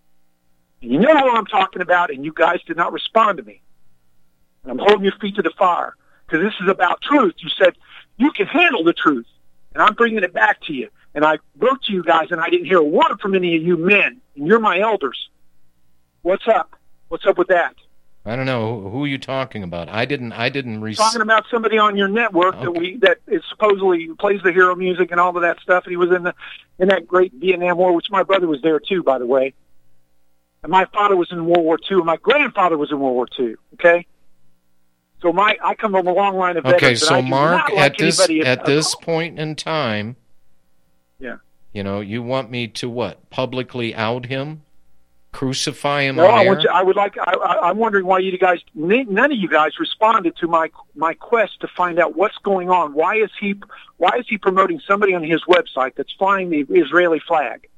And you know what I'm talking about, and you guys did not respond to me. And I'm holding your feet to the fire, because this is about truth. You said, you can handle the truth, and I'm bringing it back to you. And I wrote to you guys, and I didn't hear a word from any of you men, and you're my elders. What's up? What's up with that? I don't know. Who are you talking about? I didn't talking about somebody on your network that is supposedly plays the hero music and all of that stuff, and he was in that great Vietnam War, which my brother was there too, by the way. And my father was in World War II, and my grandfather was in World War II. Okay, so I come from a long line of veterans. Okay, so Mark, at this point in time, yeah, you know, you want me to what? Publicly out him? Crucify him? No, I'm wondering why none of you guys responded to my quest to find out what's going on. Why is he promoting somebody on his website that's flying the Israeli flag?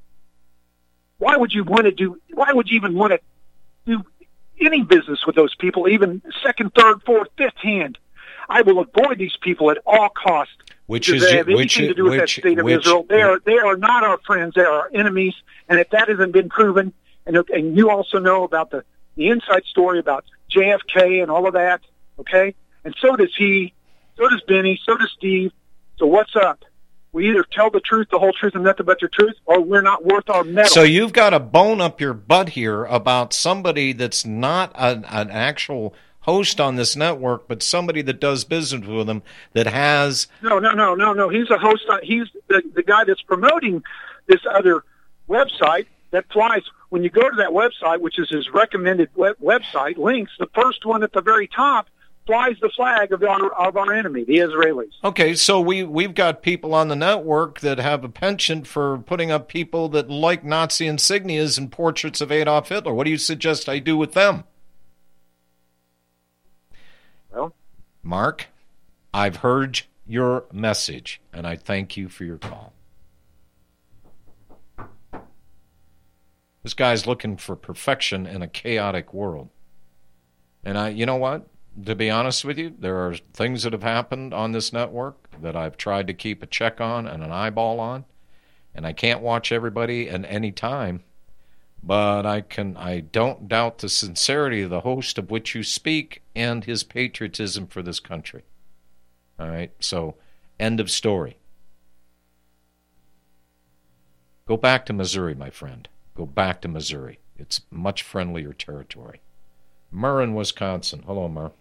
Why would you even want to do any business with those people, even second, third, fourth, fifth hand? I will avoid these people at all costs. They have anything to do with that state of Israel. They are not our friends. They are our enemies. And if that hasn't been proven, and you also know about the inside story about JFK and all of that, okay? And so does he, so does Benny, so does Steve. So what's up? We either tell the truth, the whole truth, and nothing but the truth, or we're not worth our medal. So you've got a bone up your butt here about somebody that's not an actual host on this network, but somebody that does business with them that has... No. He's a host. He's the guy that's promoting this other website that flies. When you go to that website, which is his recommended website links, the first one at the very top flies the flag of our enemy, the Israelis. Okay, so we've got people on the network that have a penchant for putting up people that like Nazi insignias and portraits of Adolf Hitler. What do you suggest I do with them? Well, Mark, I've heard your message, and I thank you for your call. This guy's looking for perfection in a chaotic world. And you know what? To be honest with you, there are things that have happened on this network that I've tried to keep a check on and an eyeball on. And I can't watch everybody at any time. But I don't doubt the sincerity of the host of which you speak and his patriotism for this country. All right? So, end of story. Go back to Missouri, my friend. Go back to Missouri. It's much friendlier territory. Murr in Wisconsin. Hello, Murr.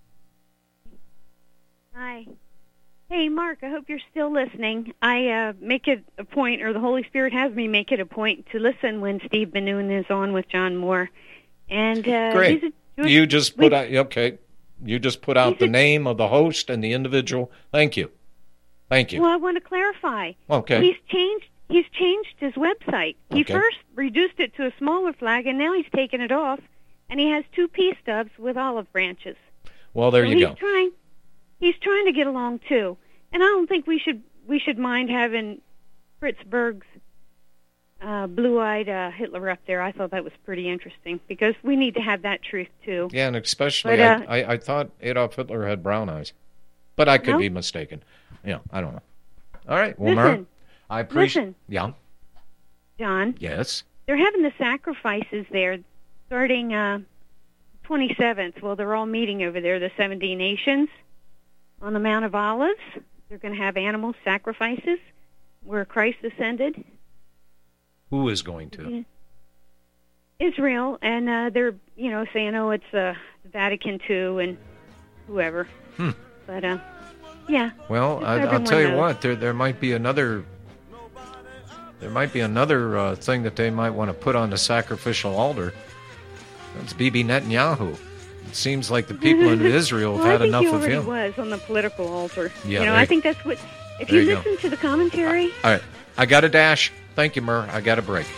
Hi. Hey, Mark, I hope you're still listening. I make it a point, or the Holy Spirit has me make it a point to listen when Steve Benoon is on with John Moore. And great. You just put out the name of the host and the individual. Thank you. Well, I want to clarify. Okay. He's changed his website. He first reduced it to a smaller flag, and now he's taken it off, and he has 2 peace stubs with olive branches. Well, there you go. He's trying to get along too, and I don't think we should mind having Fritz Berg's blue-eyed Hitler up there. I thought that was pretty interesting because we need to have that truth too. Yeah, and especially I thought Adolf Hitler had brown eyes, but I could be mistaken. Yeah, I don't know. All right, well, Mara, I appreciate. Yeah, John. Yes. They're having the sacrifices there starting 27th. Well, they're all meeting over there, the 70 nations, on the Mount of Olives. They're going to have animal sacrifices where Christ ascended. Who is going to? Israel, and they're, saying, it's the Vatican too, and whoever. But, yeah. Well, I'll tell you what, there might be another... There might be another thing that they might want to put on the sacrificial altar. That's Bibi Netanyahu. It seems like the people in Israel have had enough of him. I think he already was on the political altar. Yeah, I think that's what... If you listen to the commentary... All right. I got a dash. Thank you, Mur. I got a break.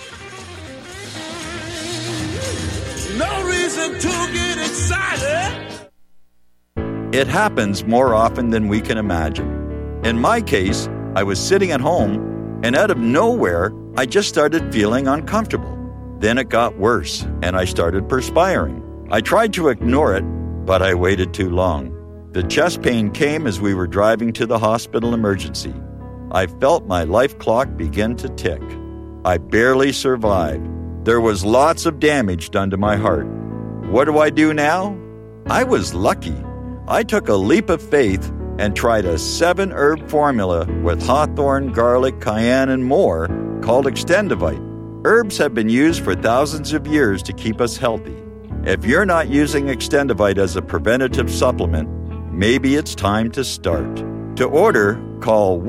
No reason to get excited. It happens more often than we can imagine. In my case, I was sitting at home, and out of nowhere, I just started feeling uncomfortable. Then it got worse, and I started perspiring. I tried to ignore it, but I waited too long. The chest pain came as we were driving to the hospital emergency. I felt my life clock begin to tick. I barely survived. There was lots of damage done to my heart. What do I do now? I was lucky. I took a leap of faith and tried a 7-herb formula with hawthorn, garlic, cayenne, and more called Extendivite. Herbs have been used for thousands of years to keep us healthy. If you're not using Extendivite as a preventative supplement, maybe it's time to start. To order, call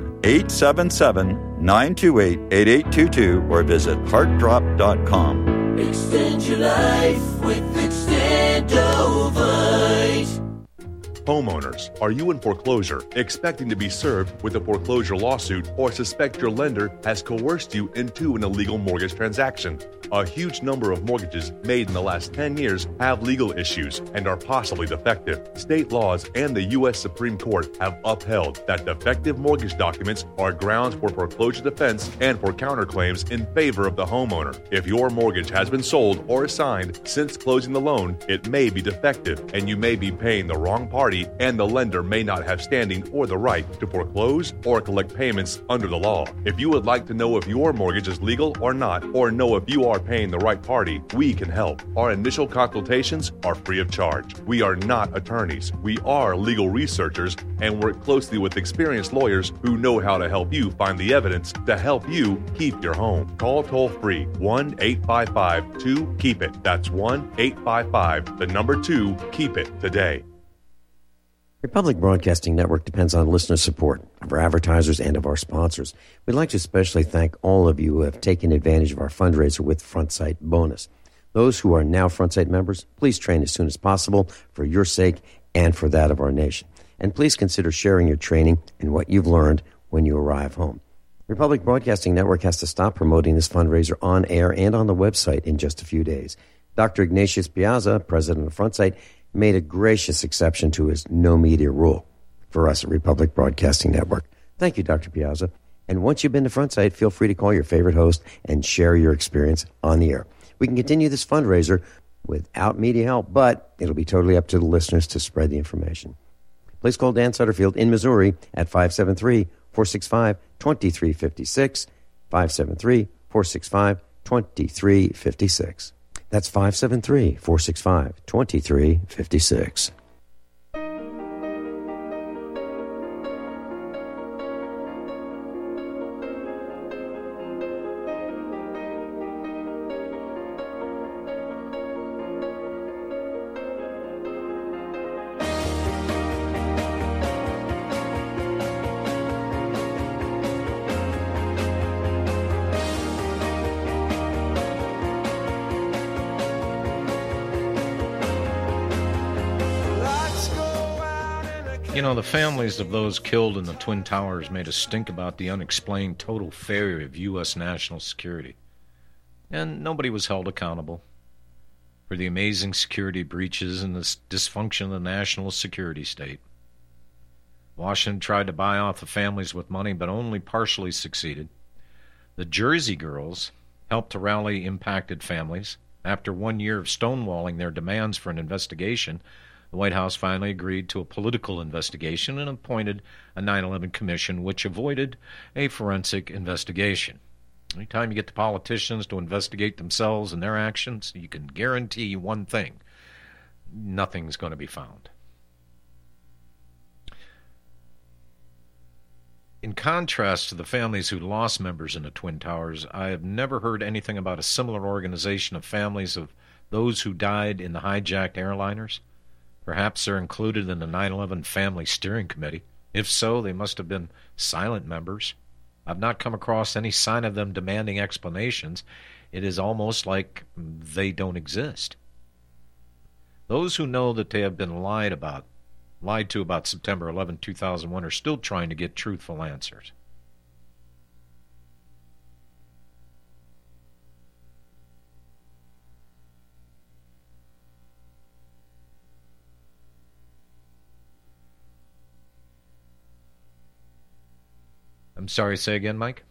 1-877-928-8822 or visit heartdrop.com. Extend your life with Extendovite. Homeowners, are you in foreclosure, expecting to be served with a foreclosure lawsuit, or suspect your lender has coerced you into an illegal mortgage transaction? A huge number of mortgages made in the last 10 years have legal issues and are possibly defective. State laws and the U.S. Supreme Court have upheld that defective mortgage documents are grounds for foreclosure defense and for counterclaims in favor of the homeowner. If your mortgage has been sold or assigned since closing the loan, it may be defective and you may be paying the wrong party, and the lender may not have standing or the right to foreclose or collect payments under the law. If you would like to know if your mortgage is legal or not, or know if you are paying the right party, we can help. Our initial consultations are free of charge. We are not attorneys. We are legal researchers and work closely with experienced lawyers who know how to help you find the evidence to help you keep your home. Call toll-free 1-855-2-KEEP-IT. That's 1-855-2-KEEP-IT today. Republic Broadcasting Network depends on listener support of our advertisers and of our sponsors. We'd like to especially thank all of you who have taken advantage of our fundraiser with FrontSight Bonus. Those who are now FrontSight members, please train as soon as possible for your sake and for that of our nation. And please consider sharing your training and what you've learned when you arrive home. Republic Broadcasting Network has to stop promoting this fundraiser on air and on the website in just a few days. Dr. Ignatius Piazza, president of FrontSight, made a gracious exception to his no media rule for us at Republic Broadcasting Network. Thank you, Dr. Piazza. And once you've been to FrontSight, feel free to call your favorite host and share your experience on the air. We can continue this fundraiser without media help, but it'll be totally up to the listeners to spread the information. Please call Dan Sutterfield in Missouri at 573-465-2356, 573-465-2356. That's 573-465-2356. You know, the families of those killed in the Twin Towers made us stink about the unexplained total failure of U.S. national security. And nobody was held accountable for the amazing security breaches and the dysfunction of the national security state. Washington tried to buy off the families with money, but only partially succeeded. The Jersey Girls helped to rally impacted families. After 1 year of stonewalling their demands for an investigation, the White House finally agreed to a political investigation and appointed a 9/11 commission, which avoided a forensic investigation. Anytime you get the politicians to investigate themselves and their actions, you can guarantee one thing: nothing's going to be found. In contrast to the families who lost members in the Twin Towers, I have never heard anything about a similar organization of families of those who died in the hijacked airliners. Perhaps they're included in the 9/11 Family Steering Committee. If so, they must have been silent members. I've not come across any sign of them demanding explanations. It is almost like they don't exist. Those who know that they have been lied to about September 11, 2001 are still trying to get truthful answers. I'm sorry, say again, Mike?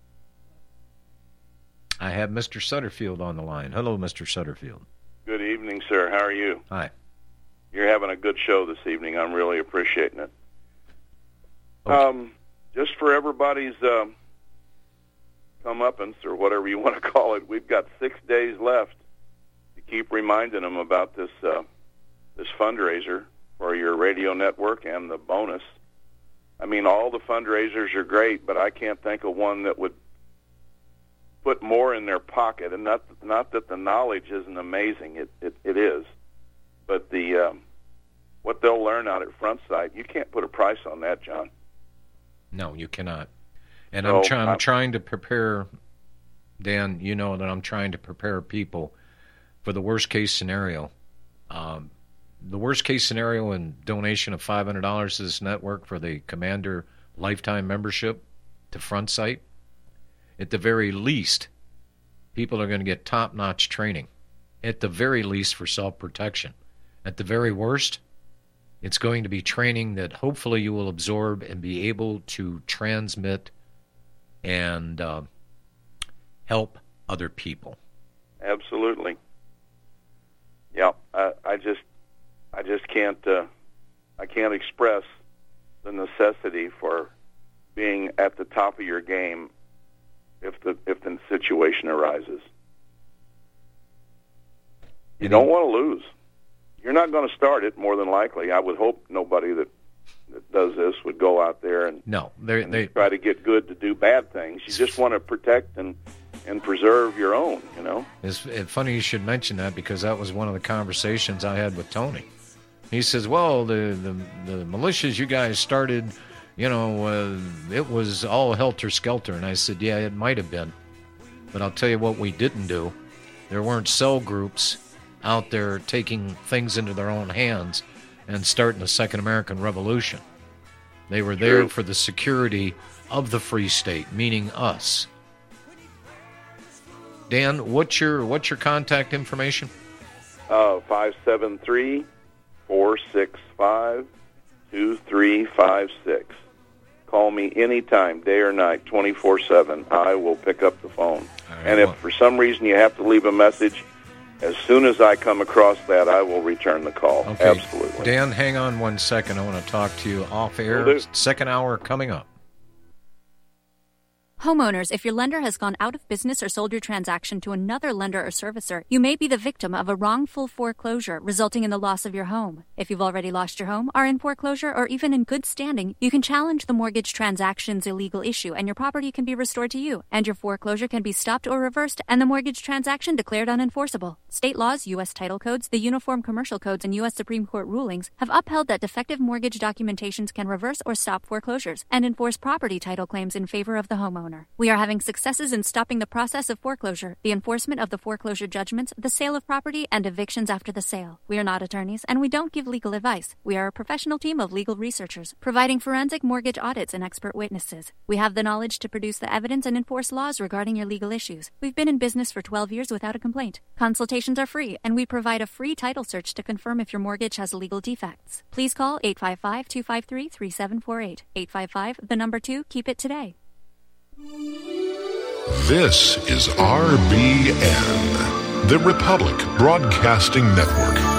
I have Mr. Sutterfield on the line. Hello, Mr. Sutterfield. Good evening, sir. How are you? Hi. You're having a good show this evening. I'm really appreciating it. Okay. Just for everybody's comeuppance, or whatever you want to call it, we've got 6 days left to keep reminding them about this fundraiser for your radio network and the bonus. I mean, all the fundraisers are great, but I can't think of one that would put more in their pocket. And not that the knowledge isn't amazing. It is. But what they'll learn out at Frontside, you can't put a price on that, John. No, you cannot. And So, I'm trying to prepare, Dan, you know that I'm trying to prepare people for the worst-case scenario. The worst-case scenario in donation of $500 to this network for the Commander lifetime membership to Frontsite, at the very least, people are going to get top-notch training. At the very least, for self-protection. At the very worst, it's going to be training that hopefully you will absorb and be able to transmit and help other people. Absolutely. Yeah, I just can't express the necessity for being at the top of your game if the situation arises. You don't want to lose. You're not going to start it, more than likely. I would hope nobody that does this would go out there and they try to get good to do bad things. You just want to protect and preserve your own, you know. It's funny you should mention that, because that was one of the conversations I had with Tony. He says, well, the militias you guys started, you know, it was all helter-skelter. And I said, yeah, it might have been. But I'll tell you what we didn't do. There weren't cell groups out there taking things into their own hands and starting the Second American Revolution. They were there for the security of the Free State, meaning us. Dan, what's your contact information? 573-465-2356. Call me anytime, day or night, 24/7. I will pick up the phone. And if for some reason you have to leave a message, as soon as I come across that, I will return the call. Okay. Absolutely. Dan, hang on 1 second. I want to talk to you off air. Second hour coming up. Homeowners, if your lender has gone out of business or sold your transaction to another lender or servicer, you may be the victim of a wrongful foreclosure resulting in the loss of your home. If you've already lost your home, are in foreclosure, or even in good standing, you can challenge the mortgage transaction's illegal issue and your property can be restored to you, and your foreclosure can be stopped or reversed and the mortgage transaction declared unenforceable. State laws, U.S. title codes, the Uniform Commercial Codes, and U.S. Supreme Court rulings have upheld that defective mortgage documentations can reverse or stop foreclosures and enforce property title claims in favor of the homeowner. We are having successes in stopping the process of foreclosure, the enforcement of the foreclosure judgments, the sale of property, and evictions after the sale. We are not attorneys, and we don't give legal advice. We are a professional team of legal researchers, providing forensic mortgage audits and expert witnesses. We have the knowledge to produce the evidence and enforce laws regarding your legal issues. We've been in business for 12 years without a complaint. Consultations are free, and we provide a free title search to confirm if your mortgage has legal defects. Please call 855-253-3748. 855, the number 2, keep it today. This is RBN, the Republic Broadcasting Network.